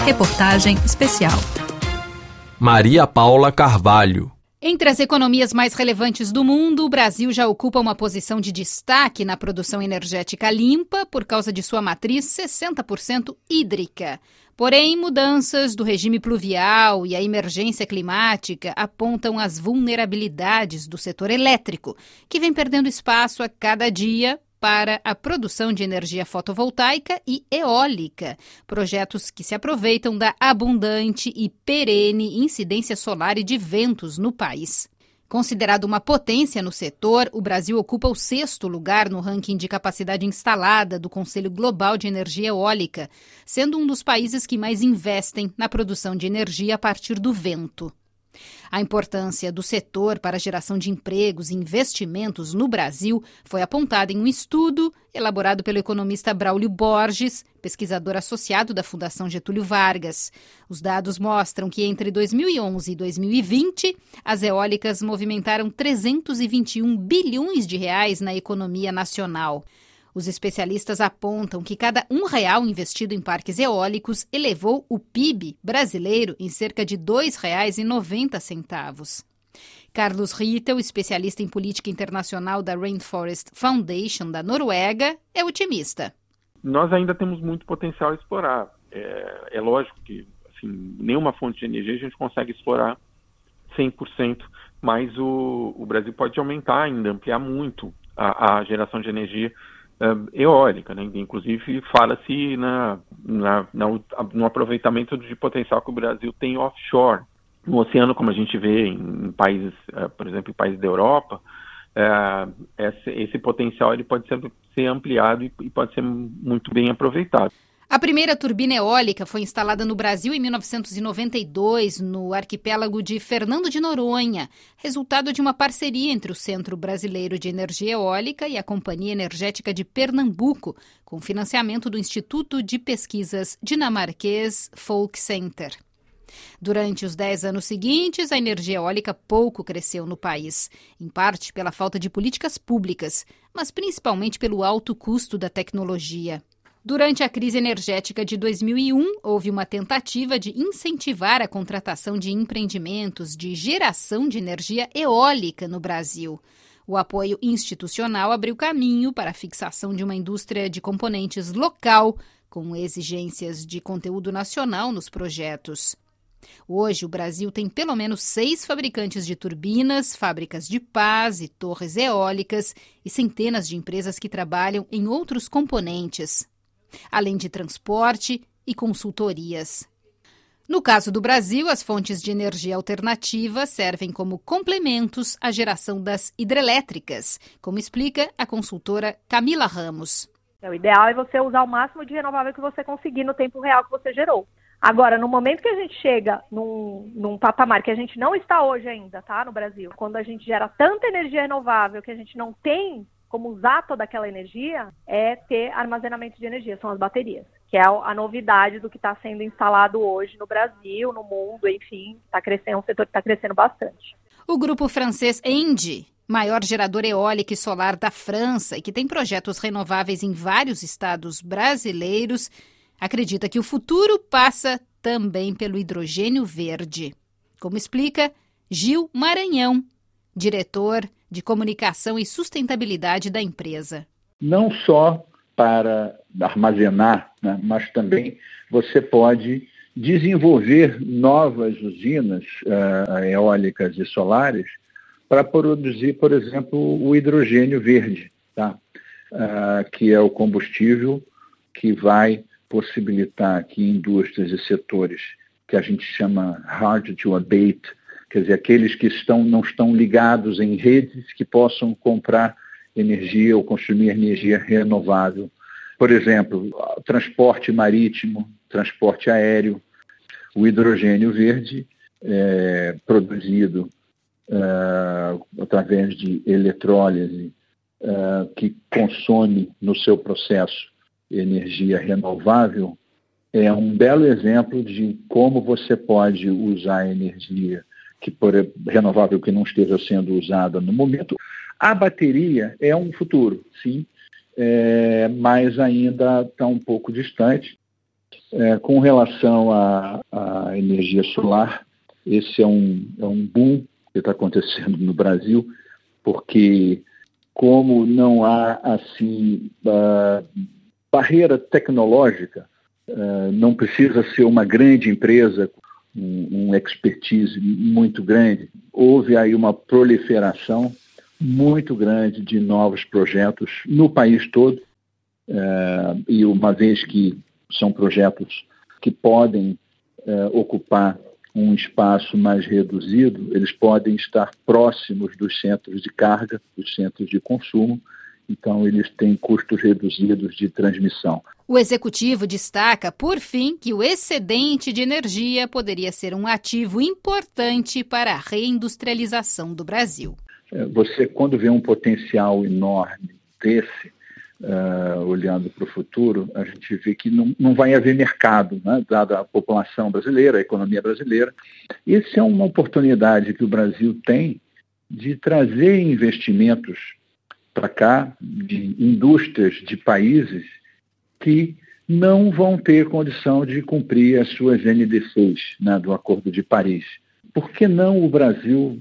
Reportagem especial. Maria Paula Carvalho. Entre as economias mais relevantes do mundo, o Brasil já ocupa uma posição de destaque na produção energética limpa por causa de sua matriz 60% hídrica. Porém, mudanças do regime pluvial e a emergência climática apontam as vulnerabilidades do setor elétrico, que vem perdendo espaço a cada dia para a produção de energia fotovoltaica e eólica, projetos que se aproveitam da abundante e perene incidência solar e de ventos no país. Considerado uma potência no setor, o Brasil ocupa o 6º lugar no ranking de capacidade instalada do Conselho Global de Energia Eólica, sendo um dos países que mais investem na produção de energia a partir do vento. A importância do setor para a geração de empregos e investimentos no Brasil foi apontada em um estudo elaborado pelo economista Braulio Borges, pesquisador associado da Fundação Getúlio Vargas. Os dados mostram que entre 2011 e 2020, as eólicas movimentaram 321 bilhões de reais na economia nacional. Os especialistas apontam que cada R$1 investido em parques eólicos elevou o PIB brasileiro em cerca de R$ 2,90. Carlos Rittel, especialista em política internacional da Rainforest Foundation da Noruega, é otimista. Nós ainda temos muito potencial a explorar. É lógico que nenhuma fonte de energia a gente consegue explorar 100%, mas o Brasil pode aumentar ainda, ampliar muito a geração de energia eólica, né? Inclusive fala-se no aproveitamento de potencial que o Brasil tem offshore, no oceano, como a gente vê em países, por exemplo, em países da Europa. Esse potencial ele pode ser ampliado e pode ser muito bem aproveitado. A primeira turbina eólica foi instalada no Brasil em 1992, no arquipélago de Fernando de Noronha, resultado de uma parceria entre o Centro Brasileiro de Energia Eólica e a Companhia Energética de Pernambuco, com financiamento do Instituto de Pesquisas dinamarquês Folk Center. Durante os 10 anos seguintes, a energia eólica pouco cresceu no país, em parte pela falta de políticas públicas, mas principalmente pelo alto custo da tecnologia. Durante a crise energética de 2001, houve uma tentativa de incentivar a contratação de empreendimentos de geração de energia eólica no Brasil. O apoio institucional abriu caminho para a fixação de uma indústria de componentes local, com exigências de conteúdo nacional nos projetos. Hoje, o Brasil tem pelo menos 6 fabricantes de turbinas, fábricas de pás e torres eólicas e centenas de empresas que trabalham em outros componentes, além de transporte e consultorias. No caso do Brasil, as fontes de energia alternativa servem como complementos à geração das hidrelétricas, como explica a consultora Camila Ramos. O ideal é você usar o máximo de renovável que você conseguir no tempo real que você gerou. Agora, no momento que a gente chega num patamar que a gente não está hoje ainda, tá, no Brasil, quando a gente gera tanta energia renovável que a gente não tem como usar toda aquela energia, é ter armazenamento de energia, são as baterias, que é a novidade do que está sendo instalado hoje no Brasil, no mundo, enfim, está crescendo, um setor que está crescendo bastante. O grupo francês ENGIE, maior gerador eólico e solar da França e que tem projetos renováveis em vários estados brasileiros, acredita que o futuro passa também pelo hidrogênio verde. Como explica Gil Maranhão, diretor de comunicação e sustentabilidade da empresa. Não só para armazenar, né, mas também você pode desenvolver novas usinas eólicas e solares para produzir, por exemplo, o hidrogênio verde, tá? Que é o combustível que vai possibilitar que indústrias e setores que a gente chama hard to abate, quer dizer, aqueles que não estão ligados em redes que possam comprar energia ou consumir energia renovável. Por exemplo, transporte marítimo, transporte aéreo. O hidrogênio verde é produzido através de eletrólise, que consome no seu processo energia renovável, é um belo exemplo de como você pode usar energia renovável que não esteja sendo usada no momento. A bateria é um futuro, sim, mas ainda está um pouco distante. Com relação à energia solar, esse é um boom que está acontecendo no Brasil, porque como não há assim barreira tecnológica, não precisa ser uma grande empresa, um expertise muito grande, houve aí uma proliferação muito grande de novos projetos no país todo, e uma vez que são projetos que podem ocupar um espaço mais reduzido, eles podem estar próximos dos centros de carga, dos centros de consumo, então eles têm custos reduzidos de transmissão. O executivo destaca, por fim, que o excedente de energia poderia ser um ativo importante para a reindustrialização do Brasil. Você, quando vê um potencial enorme desse, olhando para o futuro, a gente vê que não vai haver mercado, né, dada a população brasileira, a economia brasileira. Essa é uma oportunidade que o Brasil tem de trazer investimentos para cá, de indústrias de países que não vão ter condição de cumprir as suas NDCs, né, do Acordo de Paris. Por que não o Brasil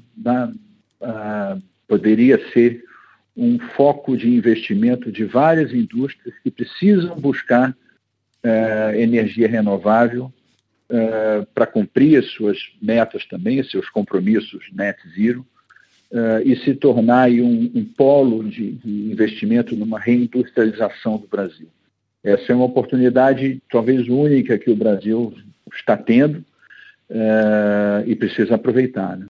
poderia ser um foco de investimento de várias indústrias que precisam buscar energia renovável para cumprir as suas metas também, os seus compromissos net zero, e se tornar aí um polo de investimento numa reindustrialização do Brasil. Essa é uma oportunidade talvez única que o Brasil está tendo e precisa aproveitar, né?